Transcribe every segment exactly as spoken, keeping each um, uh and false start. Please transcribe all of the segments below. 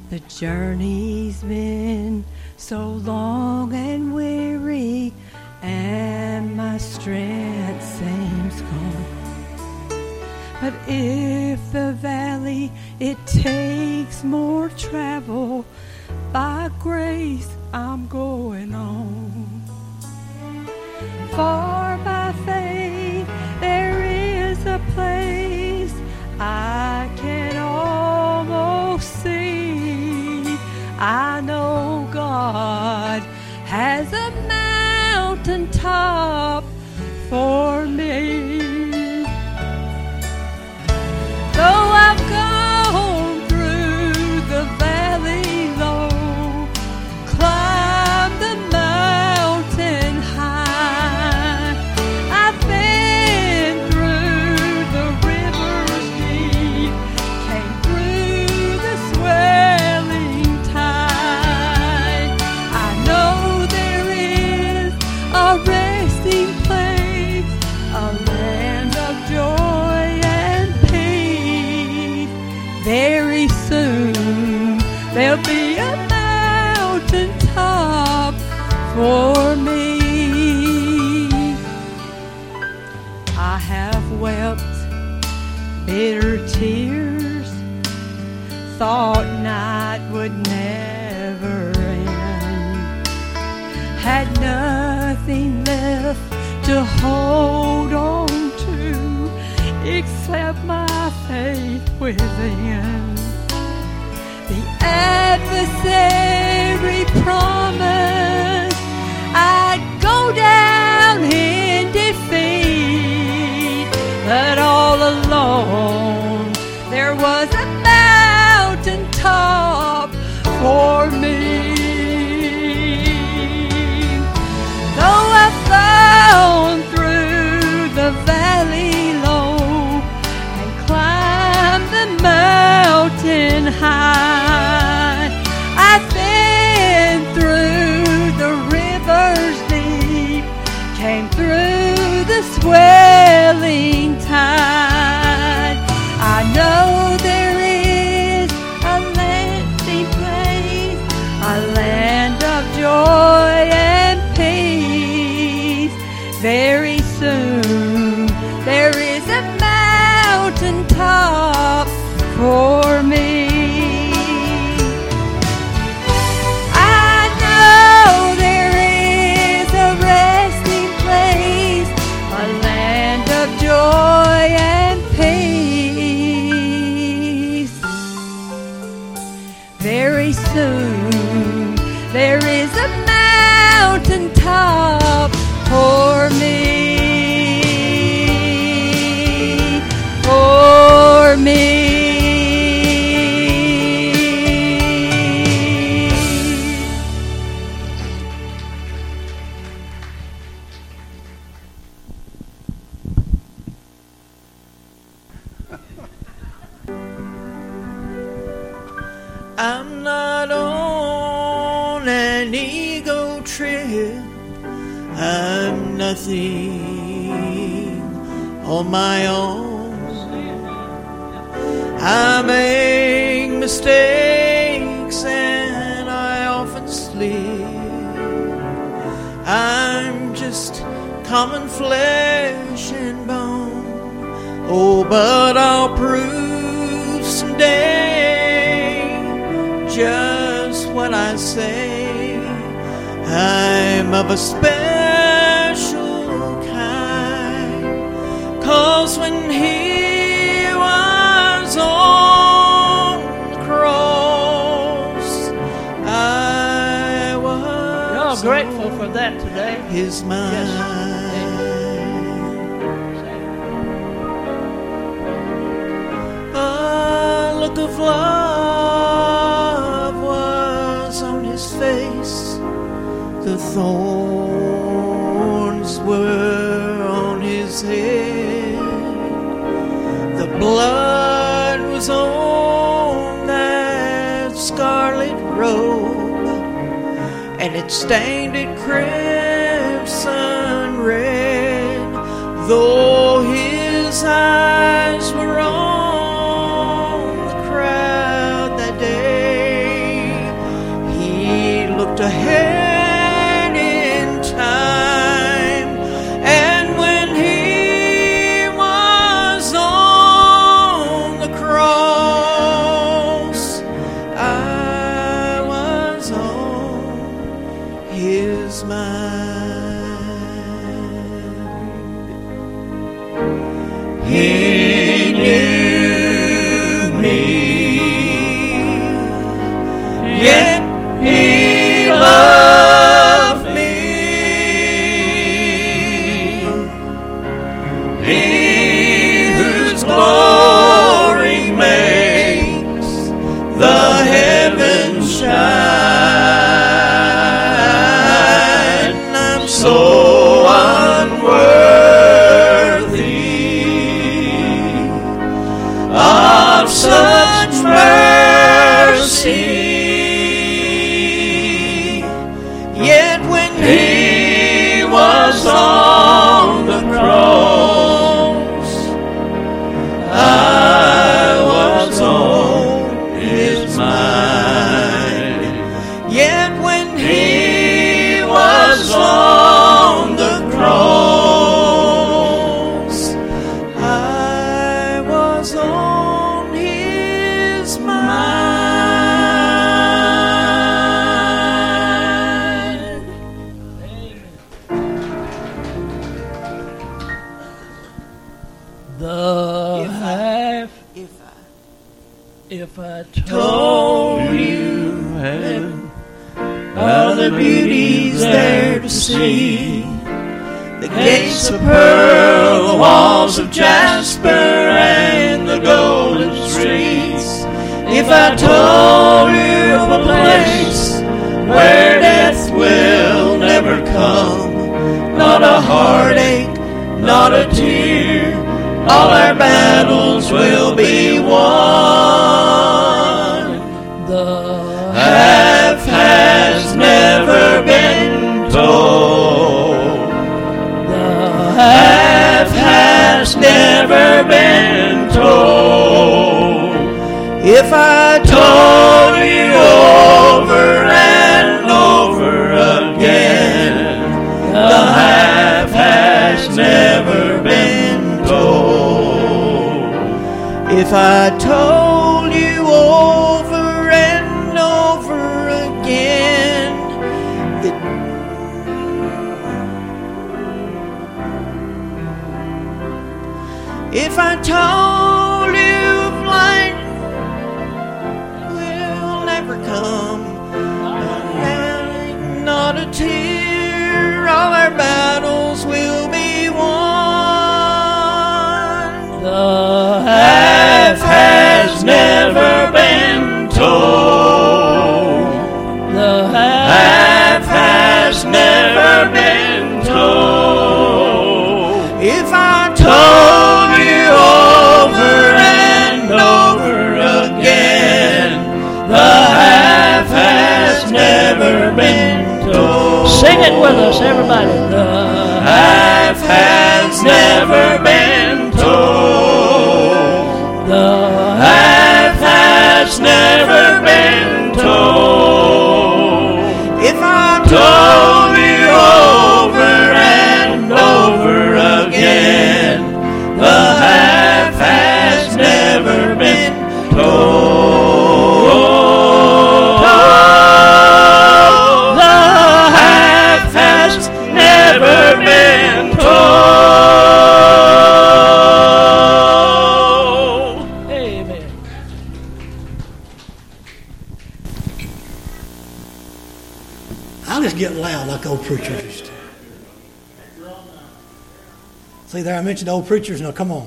The journey's been so long and weary, and my strength seems gone. But if the valley, it takes more travel, by grace I'm going on. For by faith there is a place I can almost see. I know God has a mountaintop for me. Though I've gone through the valley low, climbed the mountain high, I've been through the rivers deep, came through the swelling tide. I know there is a resting place, a land of joy and peace. Very soon there'll be a mountaintop for me. I have wept bitter tears, thought night would never end, had nothing left to hold on to except my faith within. The adversary promised I'd go down in defeat, but all along there was a mountaintop for me. Though I've gone through the valley low and climbed the mountain high, I've been through the rivers deep, came through the swelling tide. I know there is a landing place, a land of joy and peace. Very soon there is a mountaintop for me. I know there is a resting place, a land of joy and peace. Very soon there is a mountaintop for me. For me. I'm not on an ego trip. I'm nothing on my own. I make mistakes and I often slip. I'm just common flesh and bone. Oh, but I'll prove someday just what I say. I'm of a special kind, 'cause when he was on the cross, I was Y'all grateful for that today? his mind. Yes. A look of love was on his face. The thorns were on his head. The blood was on that scarlet robe, and it stained it crimson red. Though his eyes were on the crowd that day, ahead in time. And when he was on the cross, I was on his mind. He knew me, yet he loved me. He whose glory makes the heavens shine. I'm so unworthy of such mercy. Yet when he was on the cross, I was on his mind. Yet when he was on the cross, I was on his mind. The half, If I if I told told you you heaven, all the beauties there to see, the gates of pearl, the walls of jasper, and the golden streets. If I told you of a place where death will never come, not a heartache, not a tear, all our battles will be won. the Half has never been told. the Half has never been told. If I told you over and over again, the half has never been told. If I told you over and over again that if I told you of light will never come, not a tear, all our battles will be won. the Half has never been told. the half Half has never been told. If I told you over and over again, the half has never been told. Sing it with us, everybody. The Half has never been told. the Half has never been told. If I told you over and over again, the half has never been told. The half has never been told. amen. I'll just get loud like old preachers used to. See there, I mentioned old preachers. Now, come on.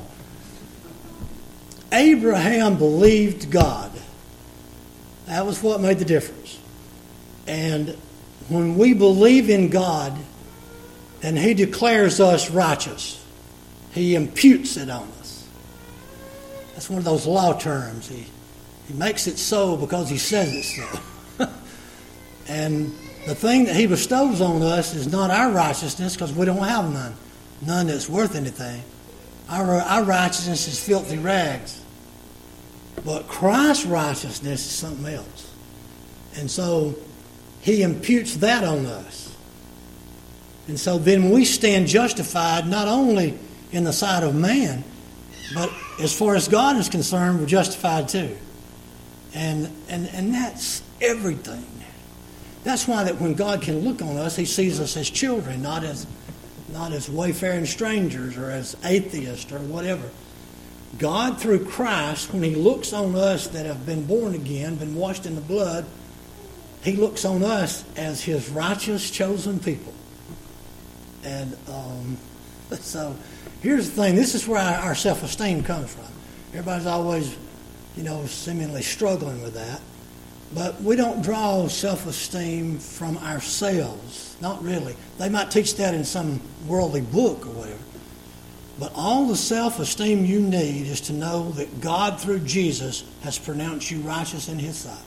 Abraham believed God. That was what made the difference. And when we believe in God, then He declares us righteous. He imputes it on us. That's one of those law terms. He, he makes it so because He says it so. And the thing that He bestows on us is not our righteousness, because we don't have none. None that's worth anything. Our, our righteousness is filthy rags. But Christ's righteousness is something else. And so He imputes that on us. And so then we stand justified not only in the sight of man, but as far as God is concerned, we're justified too. And and and that's everything. That's why that when God can look on us, He sees us as children, not as not as wayfaring strangers or as atheists or whatever. God, through Christ, when He looks on us that have been born again, been washed in the blood, He looks on us as His righteous, chosen people. And um, so here's the thing. This is where our, our self-esteem comes from. Everybody's always, you know, seemingly struggling with that. But we don't draw self-esteem from ourselves. Not really. They might teach that in some worldly book or whatever. But all the self-esteem you need is to know that God, through Jesus, has pronounced you righteous in His sight.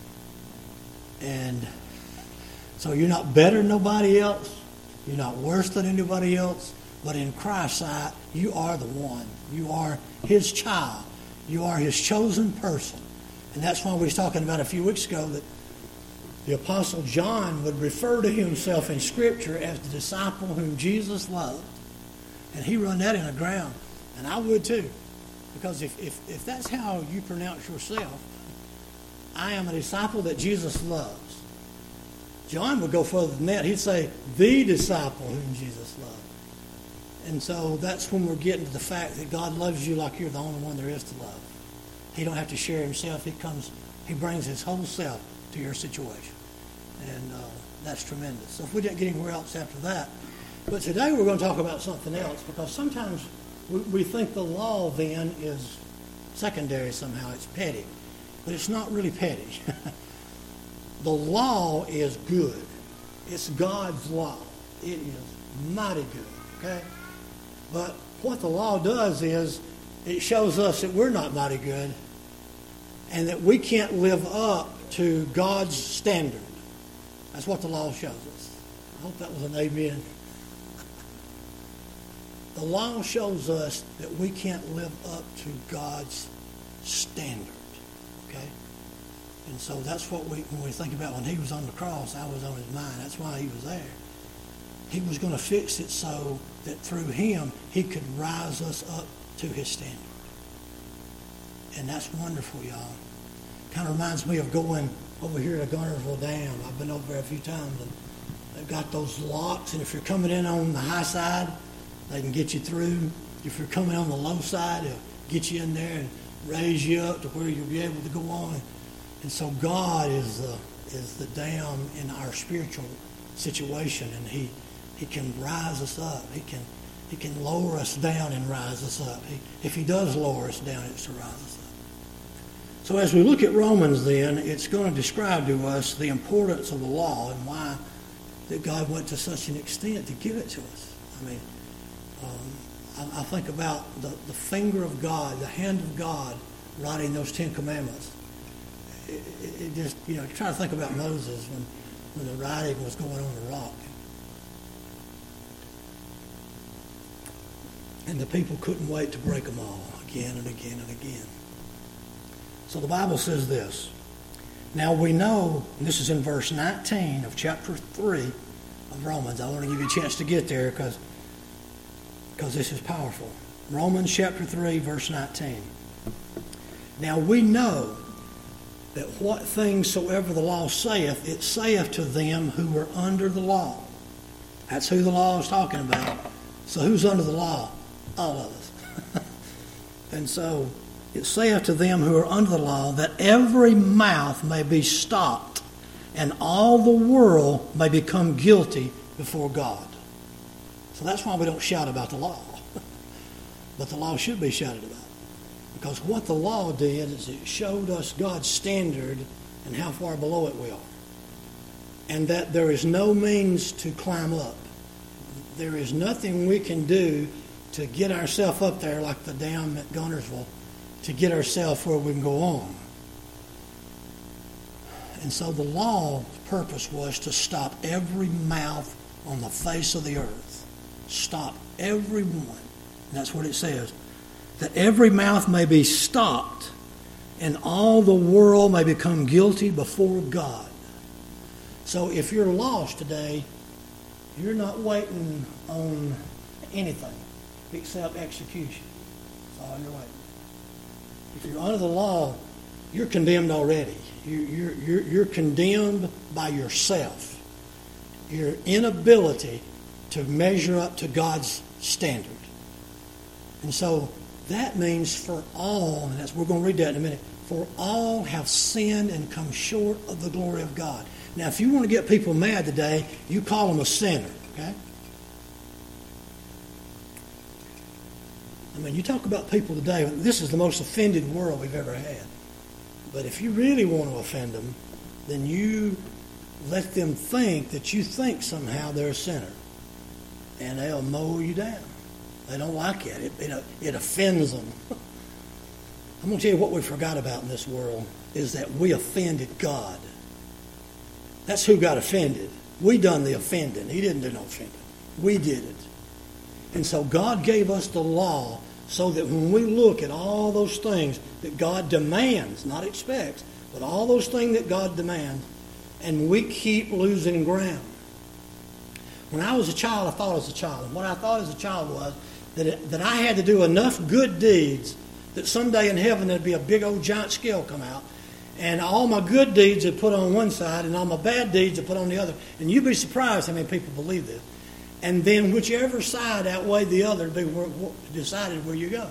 And so you're not better than nobody else. You're not worse than anybody else. But in Christ's sight, you are the one. You are His child. You are His chosen person. And that's why we was talking about a few weeks ago that the Apostle John would refer to himself in Scripture as the disciple whom Jesus loved. And he run that in the ground. And I would too. Because if, if, if that's how you pronounce yourself, I am a disciple that Jesus loves. John would go further than that. He'd say, the disciple whom Jesus loved. And so that's when we're getting to the fact that God loves you like you're the only one there is to love. He don't have to share Himself. He comes, He brings His whole self to your situation. And uh, that's tremendous. So if we didn't get anywhere else after that. But today we're going to talk about something else, because sometimes we, we think the law then is secondary somehow. It's petty. But it's not really petty. The law is good. It's God's law. It is mighty good. Okay? But what the law does is it shows us that we're not mighty good and that we can't live up to God's standard. That's what the law shows us. I hope that was an amen. The law shows us that we can't live up to God's standard. Okay? And so that's what we, when we think about when He was on the cross, I was on His mind. That's why He was there. He was going to fix it so that through Him, He could rise us up to His standard. And that's wonderful, y'all. Kind of reminds me of going over here to Garnersville Dam. I've been over there a few times, and they've got those locks, and if you're coming in on the high side, they can get you through. If you're coming on the low side, they'll get you in there and raise you up to where you'll be able to go on. And so God is the, is the dam in our spiritual situation, and He He can rise us up. He can He can lower us down and rise us up. He, if He does lower us down, it's to rise us up. So as we look at Romans then, it's going to describe to us the importance of the law and why that God went to such an extent to give it to us. I mean, um, I, I think about the, the finger of God, the hand of God writing those Ten Commandments. It, it, it just, you know, try to think about Moses when, when the writing was going on the rock. And the people couldn't wait to break them all again and again and again. So the Bible says this. Now we know, and this is in verse nineteen of chapter three of Romans. I want to give you a chance to get there because because this is powerful. Romans chapter three, verse nineteen. Now we know that what things soever the law saith, it saith to them who are under the law. That's who the law is talking about. So who's under the law? All of us. And so it saith to them who are under the law that every mouth may be stopped and all the world may become guilty before God. So that's why we don't shout about the law. But the law should be shouted about. Because what the law did is it showed us God's standard and how far below it we are. And that there is no means to climb up. There is nothing we can do to get ourselves up there like the dam at Gunnersville to get ourselves where we can go on. And so the law's purpose was to stop every mouth on the face of the earth. Stop every one. And that's what it says. That every mouth may be stopped and all the world may become guilty before God. So if you're lost today, you're not waiting on anything except execution. That's all you're waiting. If you're under the law, you're condemned already. You, you're, you're, you're condemned by yourself. Your inability to measure up to God's standard. And so that means for all, and that's, we're going to read that in a minute, for all have sinned and come short of the glory of God. Now, if you want to get people mad today, you call them a sinner, okay? I mean, you talk about people today, this is the most offended world we've ever had. But if you really want to offend them, then you let them think that you think somehow they're a sinner. And they'll mow you down. They don't like it. It, it, it offends them. I'm going to tell you what we forgot about in this world is that we offended God. That's who got offended. We done the offending. He didn't do no offending. We did it. And so God gave us the law so that when we look at all those things that God demands, not expects, but all those things that God demands, and we keep losing ground. When I was a child, I thought as a child. And what I thought as a child was that, it, that I had to do enough good deeds that someday in heaven there'd be a big old giant scale come out. And all my good deeds are put on one side and all my bad deeds are put on the other. And you'd be surprised how many people believe this. And then whichever side outweighed the other be where, where, decided where you go.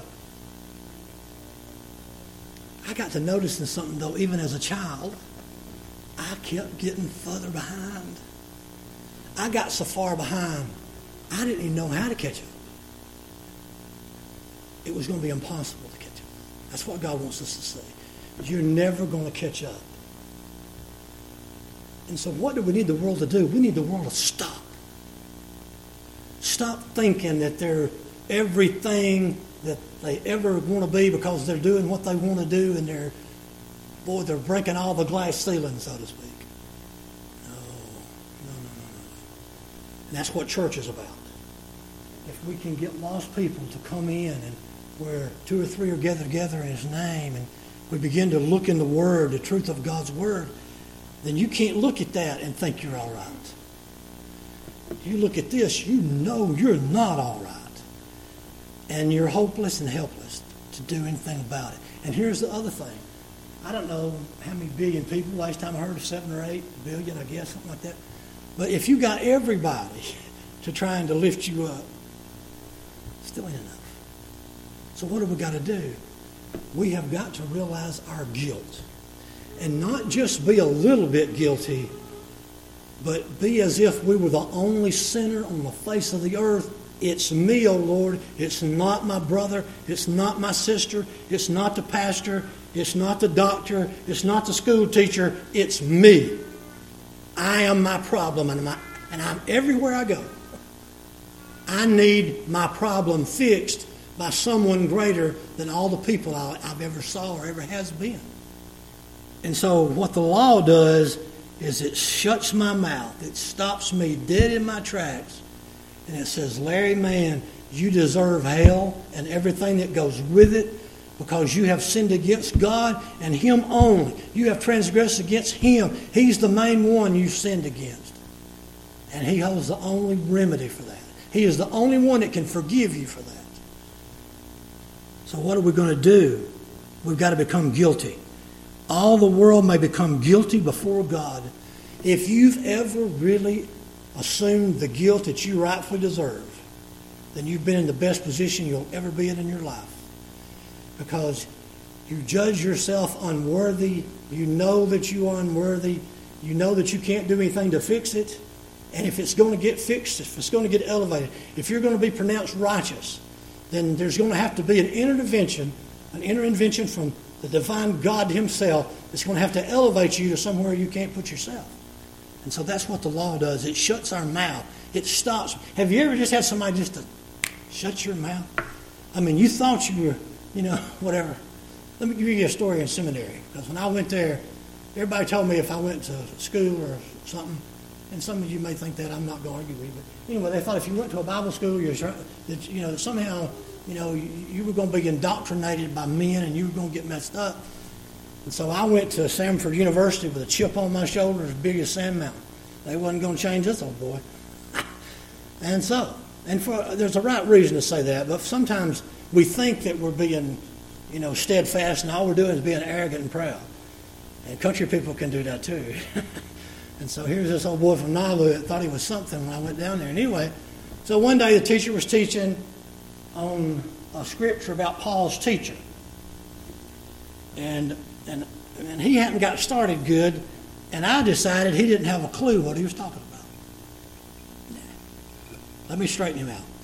I got to noticing something, though, even as a child. I kept getting further behind. I got so far behind, I didn't even know how to catch up. It was going to be impossible to catch up. That's what God wants us to see. You're never going to catch up. And so what do we need the world to do? We need the world to stop. Stop thinking that they're everything that they ever want to be because they're doing what they want to do and they're, boy, they're breaking all the glass ceiling, so to speak. No, no, no, no, no. And that's what church is about. If we can get lost people to come in and where two or three are gathered together in His name and we begin to look in the Word, the truth of God's Word, then you can't look at that and think you're all right. You look at this, you know you're not all right. And you're hopeless and helpless to do anything about it. And here's the other thing. I don't know how many billion people, last time I heard of seven or eight billion, I guess, something like that. But if you got everybody to trying to lift you up, still ain't enough. So what have we got to do? We have got to realize our guilt. And not just be a little bit guilty, but be as if we were the only sinner on the face of the earth. It's me, O Lord. It's not my brother. It's not my sister. It's not the pastor. It's not the doctor. It's not the school teacher. It's me. I am my problem, and, my, and I'm everywhere I go. I need my problem fixed by someone greater than all the people I, I've ever saw or ever has been. And so what the law does is it shuts my mouth. It stops me dead in my tracks. And it says, Larry, man, you deserve hell and everything that goes with it because you have sinned against God and Him only. You have transgressed against Him. He's the main one you've sinned against. And He holds the only remedy for that. He is the only one that can forgive you for that. So what are we going to do? We've got to become guilty. All the world may become guilty before God. If you've ever really assumed the guilt that you rightfully deserve, then you've been in the best position you'll ever be in in your life. Because you judge yourself unworthy. You know that you are unworthy. You know that you can't do anything to fix it. And if it's going to get fixed, if it's going to get elevated, if you're going to be pronounced righteous, then there's going to have to be an intervention, an intervention from the divine God Himself that's going to have to elevate you to somewhere you can't put yourself. And so that's what the law does. It shuts our mouth. It stops. Have you ever just had somebody just to shut your mouth? I mean, you thought you were, you know, whatever. Let me give you a story in seminary. Because when I went there, everybody told me if I went to school or something, and some of you may think that, I'm not going to argue with you, but anyway, they thought if you went to a Bible school, you're, that, you know, somehow, you know, you, you were going to be indoctrinated by men and you were going to get messed up. And so I went to Samford University with a chip on my shoulder as big as Sand Mountain. They wasn't going to change this old boy. And so, and for there's a right reason to say that, but sometimes we think that we're being, you know, steadfast, and all we're doing is being arrogant and proud. And country people can do that too. And so here's this old boy from Nauvoo that thought he was something when I went down there. And anyway, so one day the teacher was teaching on a scripture about Paul's teacher. And and and he hadn't got started good, and I decided he didn't have a clue what he was talking about. Let me straighten him out.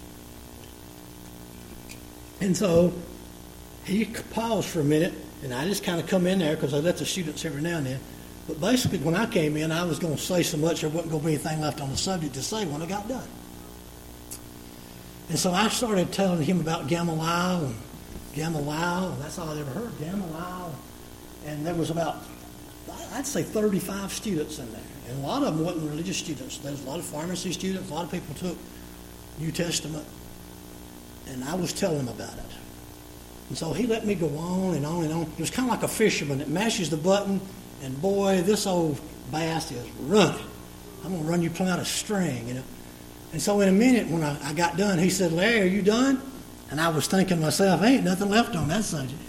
And so he paused for a minute, and I just kind of come in there because I let the students every now and then. But basically, when I came in, I was going to say so much there wasn't going to be anything left on the subject to say when I got done. And so I started telling him about Gamaliel and Gamaliel, and that's all I ever heard, Gamaliel. And there was about, I'd say thirty-five students in there. And a lot of them wasn't religious students. There was a lot of pharmacy students. A lot of people took New Testament. And I was telling them about it. And so he let me go on and on and on. It was kind of like a fisherman that mashes the button, and boy, this old bass is running. I'm going to run you plumb out of string, you know. And so in a minute, when I, I got done, he said, Larry, are you done? And I was thinking to myself, ain't nothing left on that subject.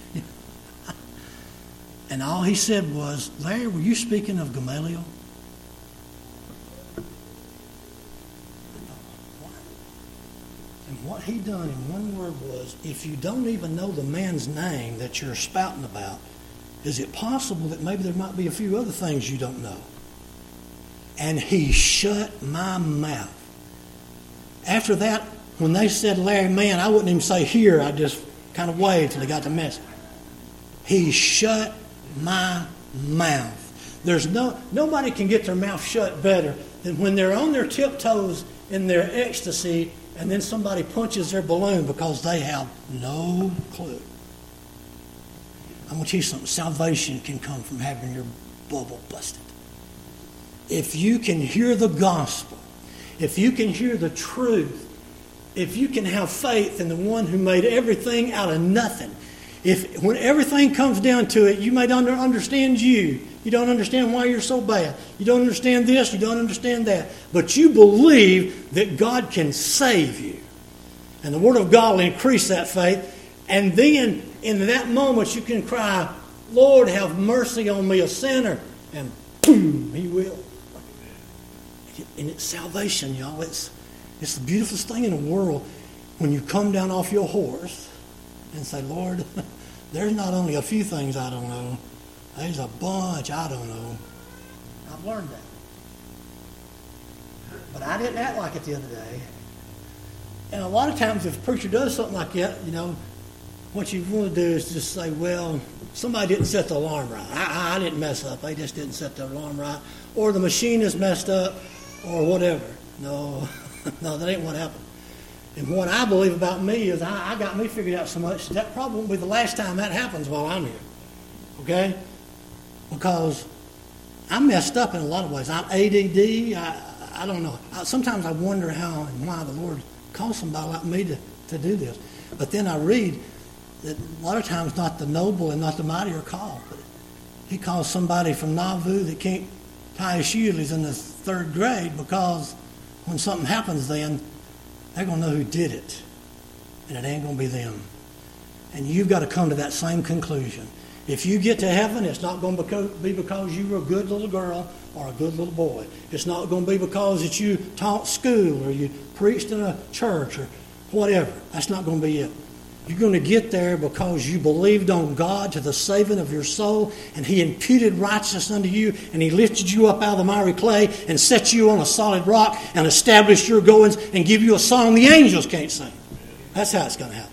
And all he said was, Larry, were you speaking of Gamaliel? And what he done in one word was, if you don't even know the man's name that you're spouting about, is it possible that maybe there might be a few other things you don't know? And he shut my mouth. After that, when they said Larry, man, I wouldn't even say here. I just kind of waved till they got the message. He shut my mouth. There's no nobody can get their mouth shut better than when they're on their tiptoes in their ecstasy, and then somebody punches their balloon because they have no clue. I'm going to tell you something. Salvation can come from having your bubble busted. If you can hear the gospel, if you can hear the truth, if you can have faith in the one who made everything out of nothing, if when everything comes down to it, you may not understand you. You don't understand why you're so bad. You don't understand this, you don't understand that. But you believe that God can save you. And the Word of God will increase that faith. And then in that moment you can cry, Lord, have mercy on me, a sinner. And boom, He will. And it's salvation, y'all. It's, it's the beautifulest thing in the world when you come down off your horse and say, Lord, there's not only a few things I don't know. There's a bunch I don't know. I've learned that. But I didn't act like it the other day. And a lot of times if a preacher does something like that, you know, what you want to do is just say, well, somebody didn't set the alarm right. I, I didn't mess up. They just didn't set the alarm right. Or the machine is messed up or whatever. No, no, that ain't what happened. And what I believe about me is I, I got me figured out so much that probably won't be the last time that happens while I'm here. Okay? Because I'm messed up in a lot of ways. I'm A D D. I, I don't know. I, sometimes I wonder how and why the Lord calls somebody like me to, to do this. But then I read that a lot of times not the noble and not the mighty are called. But He calls somebody from Nauvoo that can't tie his shoe till he's in the third grade, because when something happens then, they're going to know who did it. And it ain't going to be them. And you've got to come to that same conclusion. If you get to heaven, it's not going to be because you were a good little girl or a good little boy. It's not going to be because that you taught school or you preached in a church or whatever. That's not going to be it. You're going to get there because you believed on God to the saving of your soul, and He imputed righteousness unto you, and He lifted you up out of the miry clay and set you on a solid rock and established your goings and give you a song the angels can't sing. That's how it's going to happen.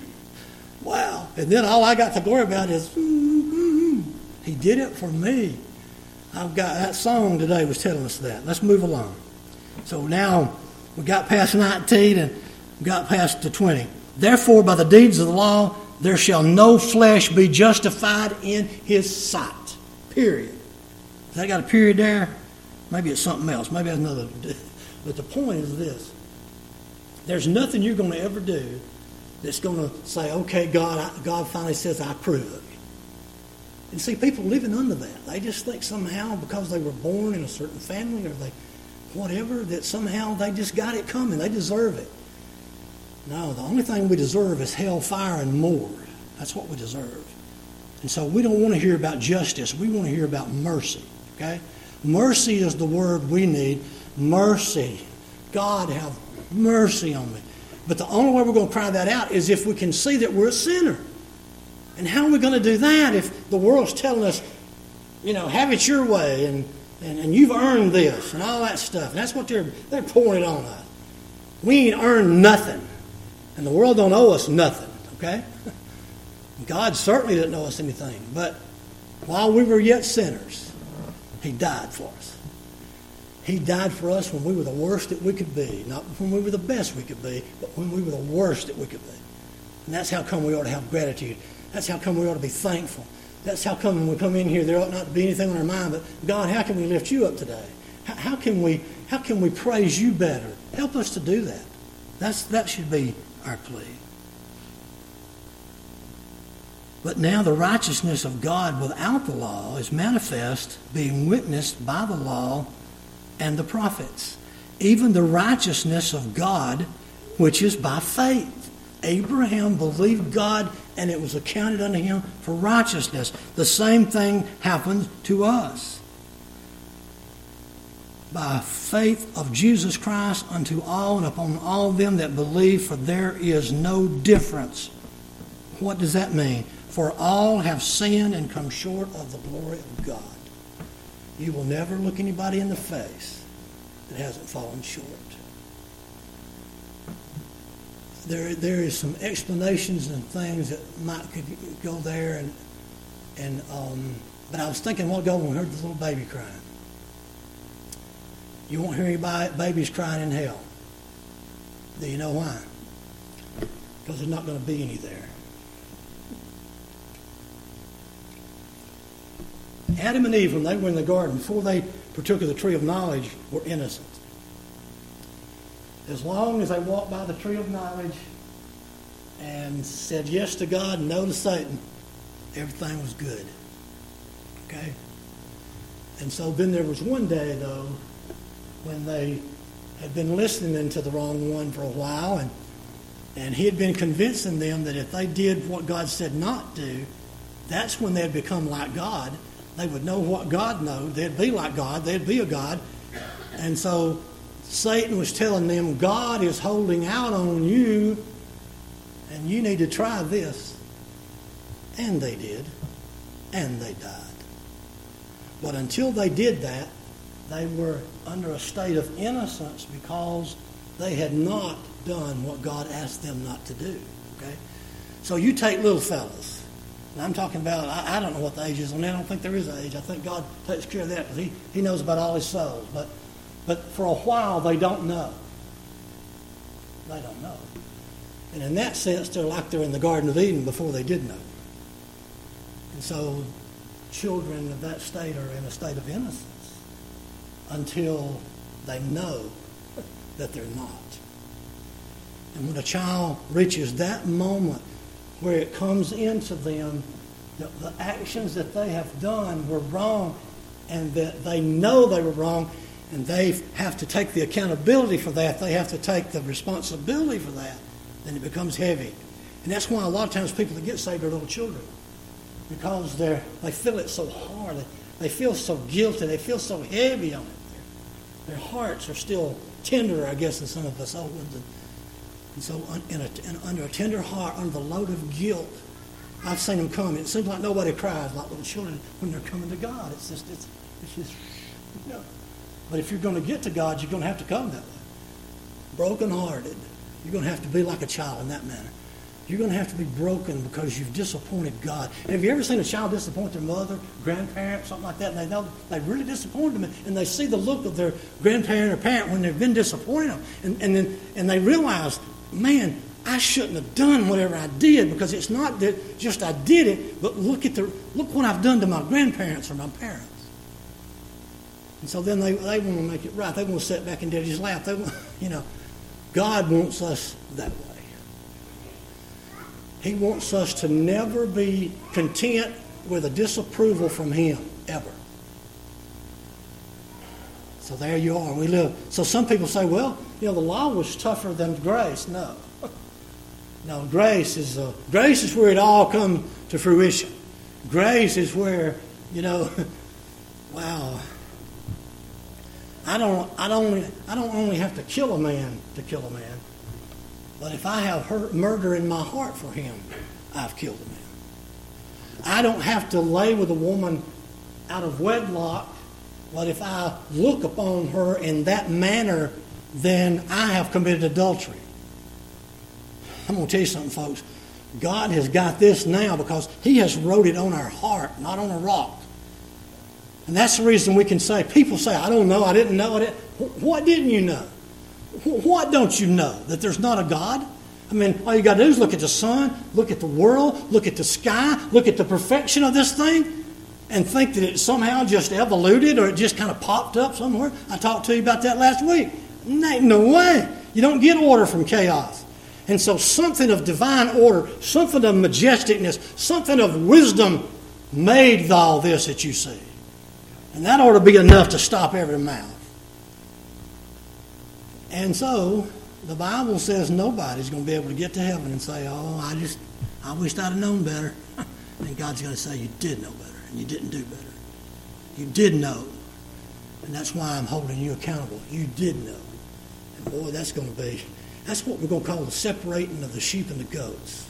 Wow. And then all I got to glory about is, mm-hmm, He did it for me. I've got that song today was telling us that. Let's move along. So now we got past nineteen and we got past to twenty. Therefore, by the deeds of the law, there shall no flesh be justified in His sight. Period. Has that got a period there? Maybe it's something else. Maybe it's another. But the point is this. There's nothing you're going to ever do that's going to say, okay, God, I, God finally says, I approve of you. And see, people living under that, they just think somehow because they were born in a certain family or they whatever, that somehow they just got it coming. They deserve it. No, the only thing we deserve is hellfire and more. That's what we deserve. And so we don't want to hear about justice. We want to hear about mercy. Okay? Mercy is the word we need. Mercy. God, have mercy on me. But the only way we're going to cry that out is if we can see that we're a sinner. And how are we going to do that if the world's telling us, you know, have it your way and, and, and you've earned this and all that stuff. And that's what they're, they're pouring it on us. We ain't earned nothing. And the world don't owe us nothing, okay? God certainly didn't owe us anything. But while we were yet sinners, He died for us. He died for us when we were the worst that we could be. Not when we were the best we could be, but when we were the worst that we could be. And that's how come we ought to have gratitude. That's how come we ought to be thankful. That's how come when we come in here, there ought not to be anything on our mind, but God, how can we lift you up today? How, how can we how can we praise you better? Help us to do that. That's that should be our plea. But now the righteousness of God without the law is manifest, being witnessed by the law and the prophets, even the righteousness of God, which is by faith. Abraham believed God, and it was accounted unto him for righteousness. The same thing happens to us. By faith of Jesus Christ unto all and upon all them that believe, for there is no difference. What does that mean? For all have sinned and come short of the glory of God. You will never look anybody in the face that hasn't fallen short. There, there is some explanations and things that might could go there, and and um, but I was thinking a while ago when we heard this little baby crying. You won't hear any babies crying in hell. Do you know why? Because there's not going to be any there. Adam and Eve, when they were in the garden, before they partook of the tree of knowledge, were innocent. As long as they walked by the tree of knowledge and said yes to God and no to Satan, everything was good. Okay? And so then there was one day, though, when they had been listening to the wrong one for a while, and and he had been convincing them that if they did what God said not do, that's when they'd become like God. They would know what God knows. They'd be like God. They'd be a God. And so Satan was telling them, God is holding out on you, and you need to try this. And they did. And they died. But until they did that, they were under a state of innocence because they had not done what God asked them not to do. Okay? So you take little fellas. And I'm talking about, I, I don't know what the age is on that. I don't think there is an age. I think God takes care of that because he, he knows about all his souls. But But for a while, they don't know. They don't know. And in that sense, they're like they're in the Garden of Eden before they did know. And so children of that state are in a state of innocence until they know that they're not. And when a child reaches that moment where it comes into them that the actions that they have done were wrong and that they know they were wrong, and they have to take the accountability for that, they have to take the responsibility for that, then it becomes heavy. And that's why a lot of times people that get saved are little children. Because they're, they feel it so hard. They, they feel so guilty. They feel so heavy on it. Their, their hearts are still tender, I guess, than some of us old ones. And, and so in a, in, under a tender heart, under the load of guilt, I've seen them come. It seems like nobody cries like little children when they're coming to God. It's just, it's, it's just, you know. But if you're going to get to God, you're going to have to come that way. Broken-hearted. You're going to have to be like a child in that manner. You're going to have to be broken because you've disappointed God. And have you ever seen a child disappoint their mother, grandparent, something like that, and they know they really disappointed them, and they see the look of their grandparent or parent when they've been disappointed, and, and then and they realize, man, I shouldn't have done whatever I did, because it's not that just I did it, but look at the look what I've done to my grandparents or my parents. And so then they, they want to make it right. They want to sit back in Daddy's lap. They want, you know, God wants us that way. He wants us to never be content with a disapproval from Him, ever. So there you are. We live. So some people say, well, you know, the law was tougher than grace. No. No, grace is uh, grace is where it all comes to fruition. Grace is where, you know, wow. I don't I don't I don't only have to kill a man to kill a man. But if I have hurt, murder in my heart for him, I've killed a man. I don't have to lay with a woman out of wedlock. But if I look upon her in that manner, then I have committed adultery. I'm going to tell you something, folks. God has got this now because He has wrote it on our heart, not on a rock. And that's the reason we can say, people say, I don't know, I didn't know it. What didn't you know? What don't you know? That there's not a God? I mean, all you got to do is look at the sun, look at the world, look at the sky, look at the perfection of this thing, and think that it somehow just evoluted or it just kind of popped up somewhere. I talked to you about that last week. Ain't no way. You don't get order from chaos. And so something of divine order, something of majesticness, something of wisdom made all this that you see. And that ought to be enough to stop every mouth. And so the Bible says nobody's going to be able to get to heaven and say, oh, I just, I wished I'd have known better. And God's going to say, you did know better. You didn't do better. You did know. And that's why I'm holding you accountable. You did know. And boy, that's going to be, that's what we're going to call the separating of the sheep and the goats.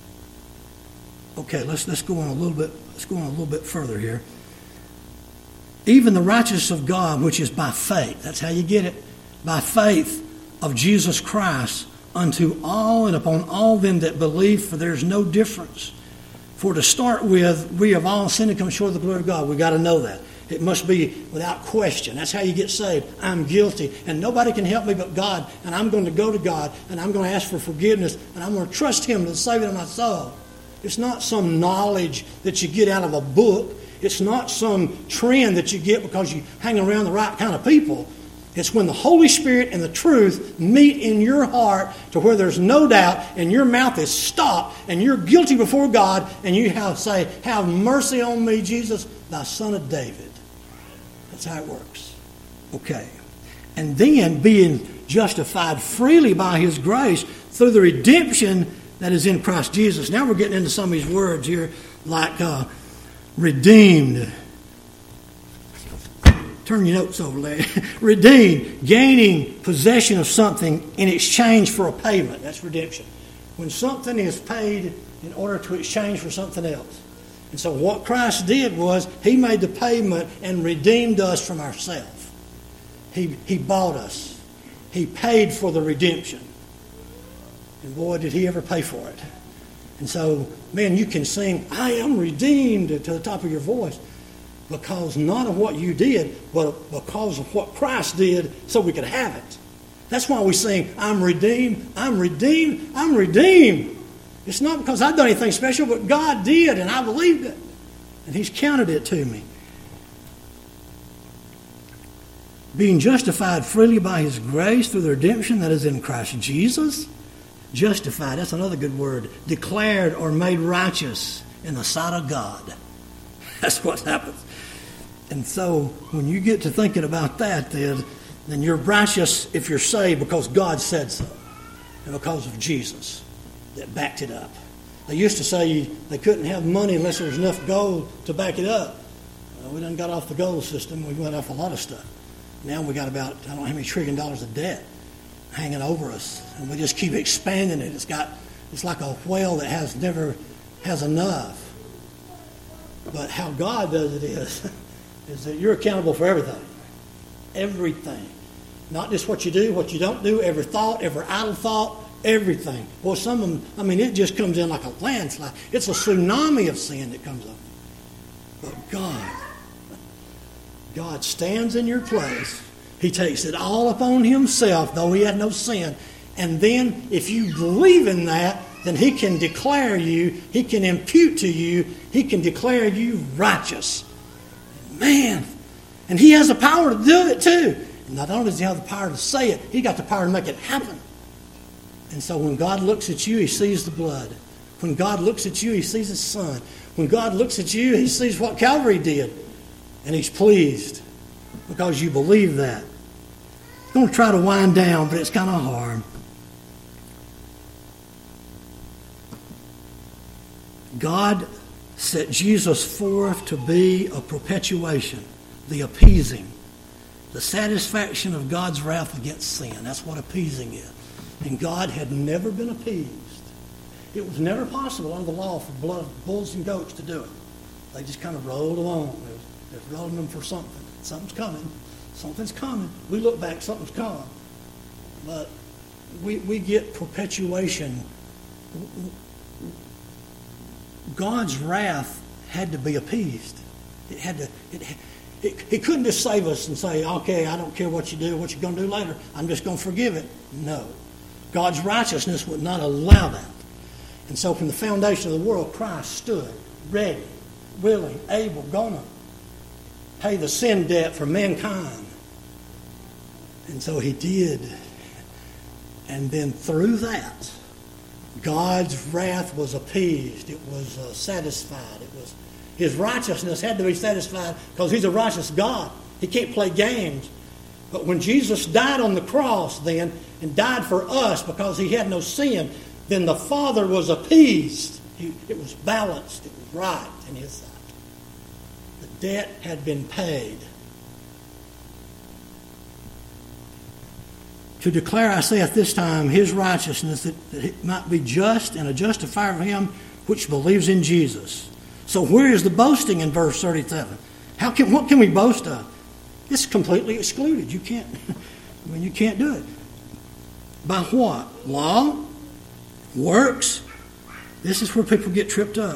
Okay, let's let's go on a little bit, let's go on a little bit further here. Even the righteousness of God, which is by faith, that's how you get it, by faith of Jesus Christ unto all and upon all them that believe, for there's no difference. For to start with, we have all sinned and come short of the glory of God. We've got to know that. It must be without question. That's how you get saved. I'm guilty, and nobody can help me but God, and I'm going to go to God, and I'm going to ask for forgiveness, and I'm going to trust Him to the saving of my soul. It's not some knowledge that you get out of a book. It's not some trend that you get because you hang around the right kind of people. It's when the Holy Spirit and the truth meet in your heart to where there's no doubt and your mouth is stopped and you're guilty before God and you have say, have mercy on me, Jesus, thy son of David. That's how it works. Okay. And then being justified freely by His grace through the redemption that is in Christ Jesus. Now we're getting into some of these words here like uh, redeemed. Turn your notes over, Larry. Redeemed, gaining possession of something in exchange for a payment. That's redemption. When something is paid in order to exchange for something else. And so what Christ did was He made the payment and redeemed us from ourselves. He, he bought us. He paid for the redemption. And boy, did He ever pay for it. And so, man, you can sing, I am redeemed, to the top of your voice. Because not of what you did, but because of what Christ did so we could have it. That's why we sing, I'm redeemed, I'm redeemed, I'm redeemed. It's not because I've done anything special, but God did, and I believed it. And He's counted it to me. Being justified freely by His grace through the redemption that is in Christ Jesus. Justified, that's another good word. Declared or made righteous in the sight of God. That's what happens. And so when you get to thinking about that, then, then you're righteous if you're saved because God said so. And because of Jesus that backed it up. They used to say they couldn't have money unless there was enough gold to back it up. Well, we done got off the gold system. We went off a lot of stuff. Now we got about, I don't know how many trillion dollars of debt hanging over us. And we just keep expanding it. It's got, it's like a whale that has never has enough. But how God does it is, is that you're accountable for everything. Everything. Not just what you do, what you don't do, every thought, every idle thought, everything. Well, some of them, I mean, it just comes in like a landslide. It's a tsunami of sin that comes up. But God, God stands in your place. He takes it all upon Himself, though He had no sin. And then, if you believe in that, then He can declare you, He can impute to you, He can declare you righteous. Man, and He has the power to do it too. And not only does He have the power to say it, He got the power to make it happen. And so when God looks at you, He sees the blood. When God looks at you, He sees His Son. When God looks at you, He sees what Calvary did. And He's pleased. because you believe that. I'm going to try to wind down, but it's kind of hard. God set Jesus forth to be a perpetuation, the appeasing, the satisfaction of God's wrath against sin. That's what appeasing is. And God had never been appeased. It was never possible under the law for blood, bulls and goats to do it. They just kind of rolled along. They're, they're rolling them for something. Something's coming. Something's coming. We look back, something's coming. But we, we get perpetuation. God's wrath had to be appeased. It had to. It, it, He couldn't just save us and say, okay, I don't care what you do, what you're going to do later. I'm just going to forgive it. No. God's righteousness would not allow that. And so from the foundation of the world, Christ stood ready, willing, able, going to pay the sin debt for mankind. And so he did. And then through that, God's wrath was appeased. It was uh, satisfied. It was his righteousness had to be satisfied because he's a righteous God. He can't play games. But when Jesus died on the cross then and died for us because he had no sin, then the Father was appeased. He, it was balanced. It was right in his sight. The debt had been paid. To declare, I say at this time, his righteousness, that, that it might be just and a justifier of him which believes in Jesus. So where is the boasting in verse thirty-seven? How can what can we boast of? It's completely excluded. You can't. I mean, you can't do it. By what? Law? Works? This is where people get tripped up.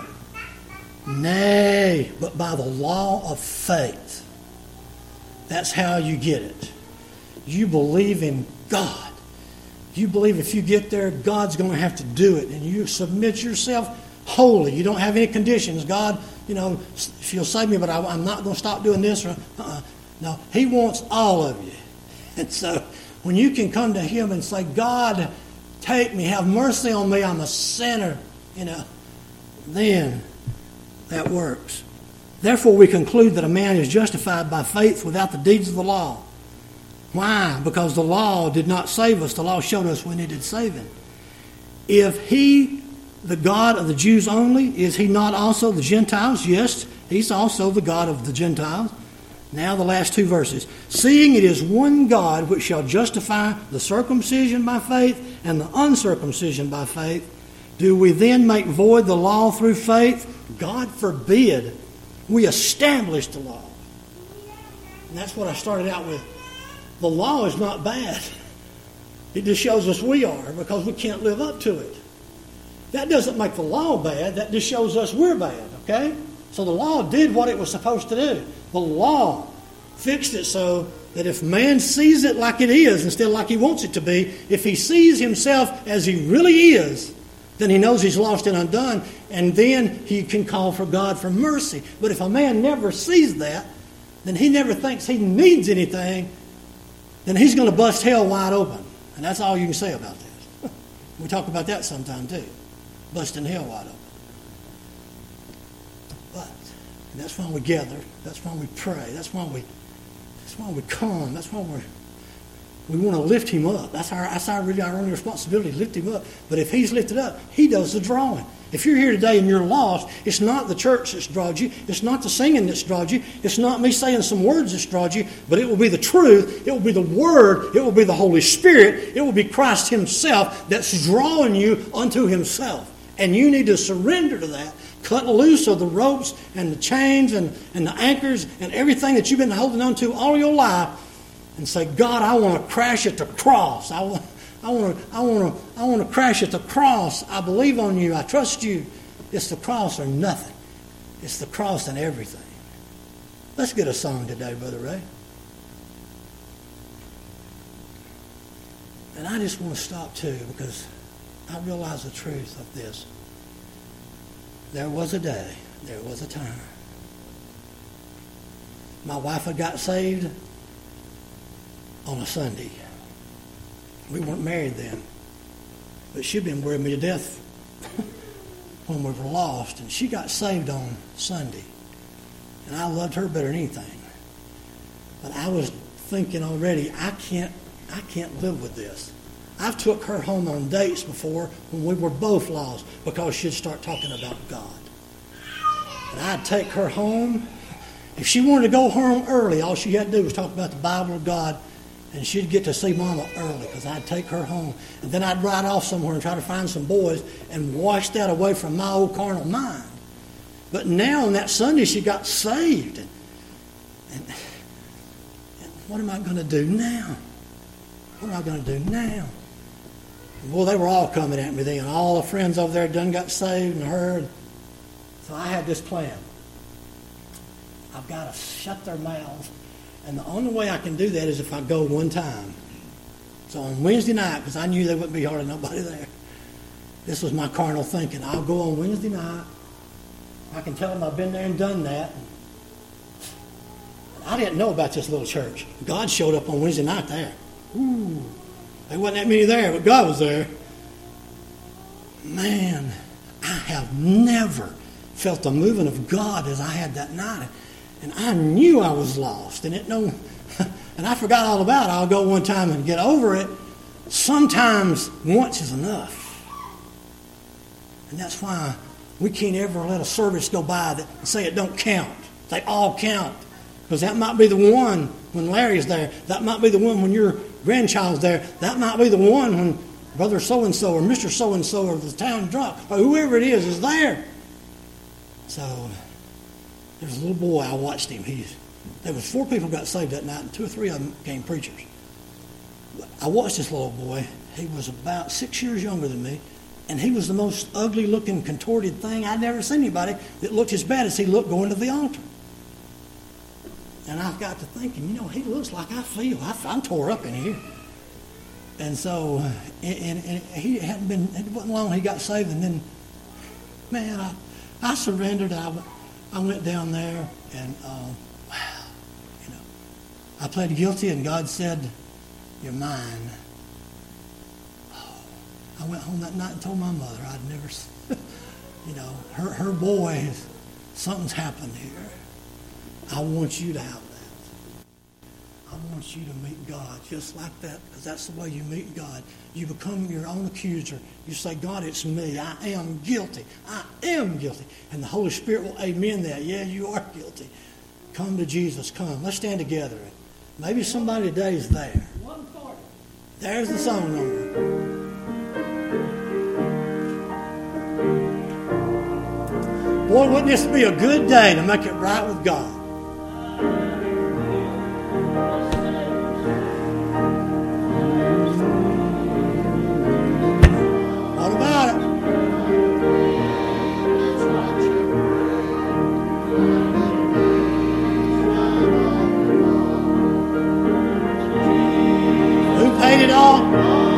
Nay, but by the law of faith. That's how you get it. You believe in God. You believe if you get there, God's going to have to do it. And you submit yourself wholly. You don't have any conditions. God, you know, if you'll save me, but I, I'm not going to stop doing this. Or, uh-uh. No, he wants all of you. And so when you can come to him and say, God, take me, have mercy on me, I'm a sinner, you know, then that works. Therefore we conclude that a man is justified by faith without the deeds of the law. Why? Because the law did not save us. The law showed us we needed saving. If he, the God of the Jews only, is he not also the Gentiles? Yes, he's also the God of the Gentiles. Now the last two verses. Seeing it is one God which shall justify the circumcision by faith and the uncircumcision by faith, do we then make void the law through faith? God forbid. We established the law. And that's what I started out with. The law is not bad. It just shows us we are because we can't live up to it. That doesn't make the law bad. That just shows us we're bad, okay? So the law did what it was supposed to do. The law fixed it so that if man sees it like it is instead of like he wants it to be, if he sees himself as he really is, then he knows he's lost and undone, and then he can call for God for mercy. But if a man never sees that, then he never thinks he needs anything, then he's going to bust hell wide open. And that's all you can say about this. We talk about that sometime too. Busting hell wide open. But and that's why we gather. That's why we pray. That's why we that's why we come. That's why we're we want to lift him up. That's our that's our really our only responsibility, to lift him up. But if he's lifted up, he does the drawing. If you're here today and you're lost, it's not the church that's drawed you. It's not the singing that's drawed you. It's not me saying some words that's drawed you. But it will be the truth. It will be the Word. It will be the Holy Spirit. It will be Christ himself that's drawing you unto himself. And you need to surrender to that. Cut loose of the ropes and the chains and, and the anchors and everything that you've been holding on to all your life. And say, God, I want to crash at the cross. I want I want to, I want to, I want to crash at the cross. I believe on you. I trust you. It's the cross or nothing. It's the cross and everything. Let's get a song today, Brother Ray. And I just want to stop too because I realize the truth of this. There was a day. There was a time. My wife had got saved on a Sunday. We weren't married then. But she'd been worrying me to death when we were lost. And she got saved on Sunday. And I loved her better than anything. But I was thinking already, I can't, I can't live with this. I've took her home on dates before when we were both lost because she'd start talking about God. And I'd take her home. If she wanted to go home early, all she had to do was talk about the Bible or God, and she'd get to see Mama early because I'd take her home. And then I'd ride off somewhere and try to find some boys and wash that away from my old carnal mind. But now on that Sunday, she got saved. And, and, and what am I going to do now? What am I going to do now? Well, they were all coming at me then. All the friends over there done got saved and heard. So I had this plan. I've got to shut their mouths. And the only way I can do that is if I go one time. So on Wednesday night, because I knew there wouldn't be hardly nobody there. This was my carnal thinking. I'll go on Wednesday night. I can tell them I've been there and done that. I didn't know about this little church. God showed up on Wednesday night there. Ooh, there wasn't that many there, but God was there. Man, I have never felt the moving of God as I had that night. And I knew I was lost. And it no, and I forgot all about it. I'll go one time and get over it. Sometimes once is enough. And that's why we can't ever let a service go by that and say it don't count. They all count. Because that might be the one when Larry's there. That might be the one when your grandchild's there. That might be the one when Brother so-and-so or Mister so-and-so or the town drunk or whoever it is is there. So there's a little boy, I watched him. He's, there was four people got saved that night and two or three of them became preachers. I watched this little boy. He was about six years younger than me. And he was the most ugly-looking, contorted thing. I'd never seen anybody that looked as bad as he looked going to the altar. And I got to thinking, you know, he looks like I feel. I, I'm tore up in here. And so, and, and, and he hadn't been, it wasn't long he got saved. And then, man, I, I surrendered. I, I went down there and, uh, wow, you know, I pled guilty and God said, you're mine. I went home that night and told my mother I'd never, you know, her her boy, something's happened here. I want you to have that. I want you to meet God just like that, because that's the way you meet God. You become your own accuser. You say, God, it's me. I am guilty. I am guilty. And the Holy Spirit will amen that. Yeah, you are guilty. Come to Jesus. Come. Let's stand together. Maybe somebody today is there. There's the song number. Boy, wouldn't this be a good day to make it right with God? What about it? Who paid it all?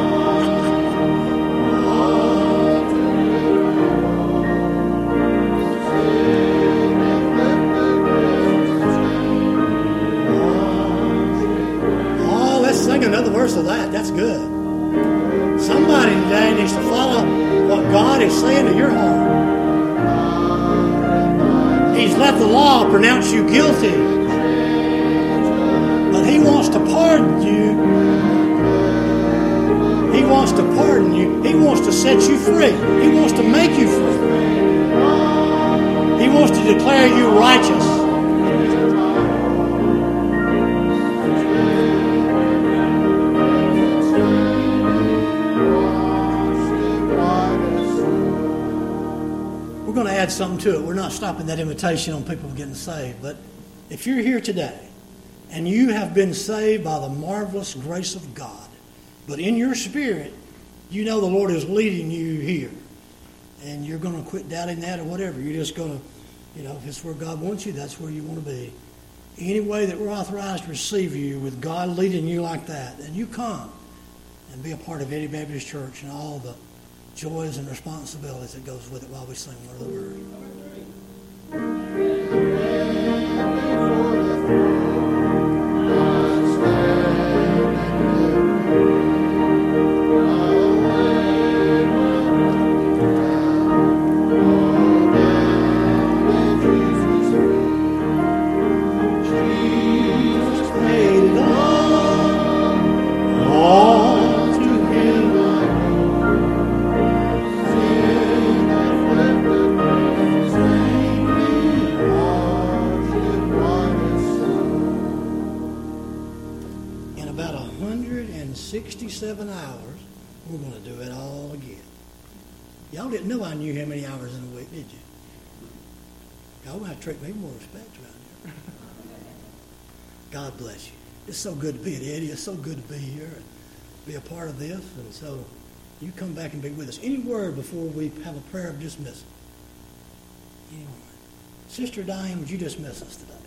Another verse of that. That's good. Somebody today needs to follow what God is saying to your heart. He's let the law pronounce you guilty, but He wants to pardon you. He wants to pardon you. He wants to set you free. He wants to make you free. He wants to declare you righteous. Add something to it. We're not stopping that invitation on people getting saved, but if you're here today and you have been saved by the marvelous grace of God, but in your spirit you know the Lord is leading you here, and you're going to quit doubting that or whatever, you're just going to, you know, if it's where God wants you, that's where you want to be. Any way that we're authorized to receive you with God leading you like that, then you come and be a part of Eddie Baptist Church and all the joys and responsibilities that goes with it while we sing one of the words. Jesus, about one hundred sixty-seven hours, we're going to do it all again. Y'all didn't know I knew how many hours in a week, did you? Y'all might treat me more respect around here. God bless you. It's so good to be at Eddie. It's so good to be here and be a part of this. And so you come back and be with us. Any word before we have a prayer of dismissal? Anyone? Sister Diane, would you dismiss us today?